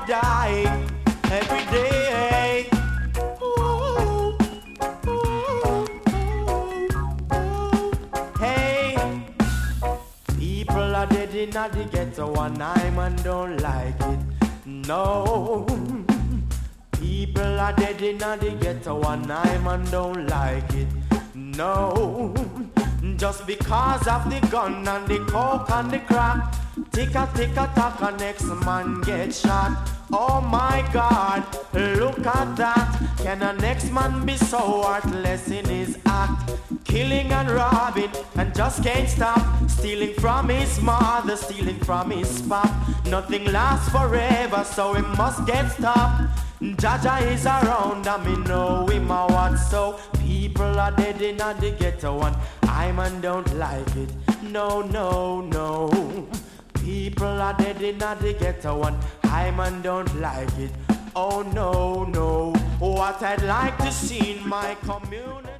dying every day. Ooh, ooh, hey, people are dead in the ghetto and I man don't like it. No, people are dead in the ghetto and I man don't like it. No, just because of the gun and the coke and the crack, tick a tack, a next man get shot. Oh my God, look at that. Can a next man be so heartless in his act? Killing and robbing and just can't stop. Stealing from his mother, stealing from his pop. Nothing lasts forever, so it must get stopped. Jaja is around and me know him a what. So people are dead in the ghetto and I man don't like it. No, no, no. People are dead in the ghetto and I man don't like it. Oh no, no. What I'd like to see in my community.